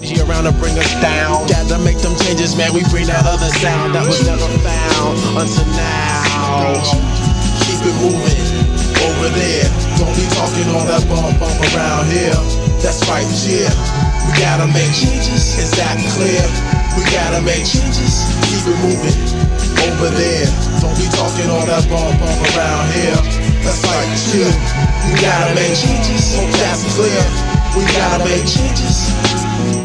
She around to bring us down. Gotta make them changes, man. We bring that other sound that was never found until now. Keep it moving over there. Don't be talking all that bump around here. That's right, yeah. We gotta make changes. Is that clear? We gotta make changes. Keep it moving over there. Don't be talking all that bump around here. That's right, yeah. We gotta make changes. Hope that's clear. We gotta make changes.